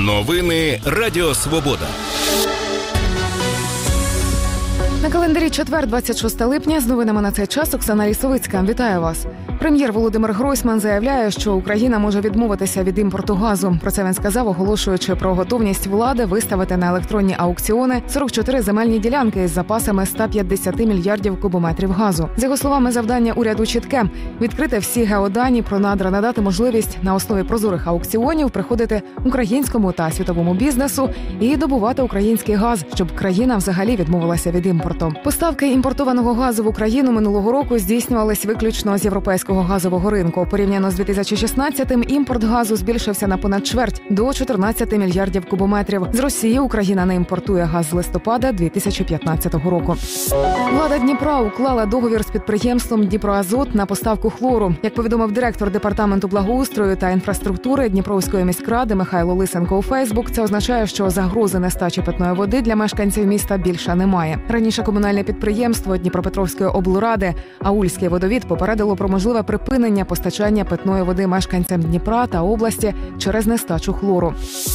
Новини Радіо Свобода. На календарі четвер, 26 липня. З новинами на цей час Оксана Лісовицька. Вітаю вас. Прем'єр Володимир Гройсман заявляє, що Україна може відмовитися від імпорту газу. Про це він сказав, оголошуючи про готовність влади виставити на електронні аукціони 44 земельні ділянки із запасами 150 мільярдів кубометрів газу. За його словами, завдання уряду чітке – відкрити всі геодані про надра, надати можливість на основі прозорих аукціонів приходити українському та світовому бізнесу і добувати український газ, щоб країна взагалі відмовилася від імпорту. Поставки імпортованого газу в Україну минулого року здійснювались виключно з європейського газового ринку. Порівняно з 2016-м імпорт газу збільшився на понад чверть – до 14 мільярдів кубометрів. З Росії Україна не імпортує газ з листопада 2015 року. Влада Дніпра уклала договір з підприємством «Дніпроазот» на поставку хлору. Як повідомив директор департаменту благоустрою та інфраструктури Дніпровської міськради Михайло Лисенко у Фейсбук, це означає, що загрози нестачі питної води для мешканців міста більше немає. Раніше комунальне підприємство Дніпропетровської облради «Аульський водовід» попередило про можливе припинення постачання питної води мешканцям Дніпра та області через нестачу хлору.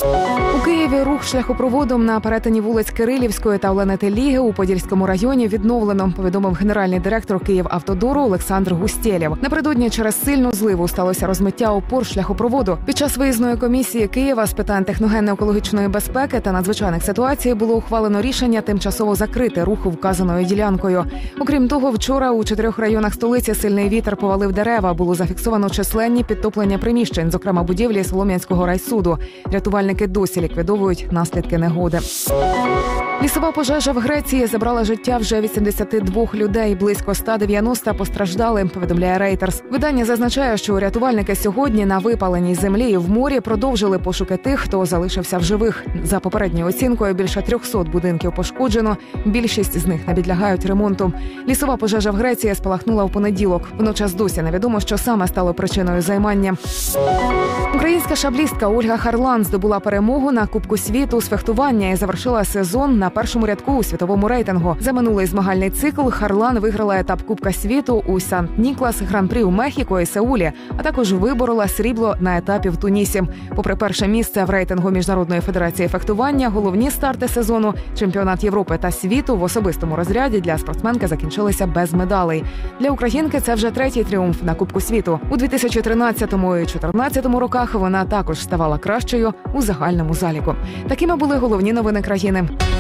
У Києві рух шляхопроводом на перетині вулиць Кирилівської та Олени Теліги у Подільському районі відновлено, повідомив генеральний директор Київавтодору Олександр Густєлєв. Напередодні через сильну зливу сталося розмиття опор шляхопроводу. Під час виїзної комісії Києва з питань техногенно-екологічної безпеки та надзвичайних ситуацій було ухвалено рішення тимчасово закрити рух вказаною ділянкою. Окрім того, вчора у 4 районах столиці сильний вітер повалив дерева, було зафіксовано численні підтоплення приміщень, зокрема будівлі Солом'янського райсуду. Рятувальники досі ліквідовують наслідки негоди. Лісова пожежа в Греції забрала життя вже 82 людей, близько 190 постраждали, повідомляє Reuters. Видання зазначає, що рятувальники сьогодні на випаленій землі і в морі продовжили пошуки тих, хто залишився в живих. За попередньою оцінкою, більше 300 будинків пошкоджено, більшість з них не підлягають ремонту. Лісова пожежа в Греції спалахнула в понеділок. Водночас досі невідомо, що саме стало причиною займання. Українська шаблістка Ольга Харлан здобула перемогу на Кубку світу з фехтування і завершила сезон на першому рядку у світовому рейтингу. За минулий змагальний цикл Харлан виграла етап Кубка світу у Сант-Ніклас, Гран-прі у Мехіко і Сеулі, а також виборола срібло на етапі в Тунісі. Попри перше місце в рейтингу Міжнародної федерації фехтування, головні старти сезону, чемпіонат Європи та світу в особистому розряді для спортсменки закінчилися без медалей. Для українки це вже третій тріумф на Кубку світу. У 2013 і 2014 роках вона також ставала кращою у загальному заліку. Такими були головні новини країни.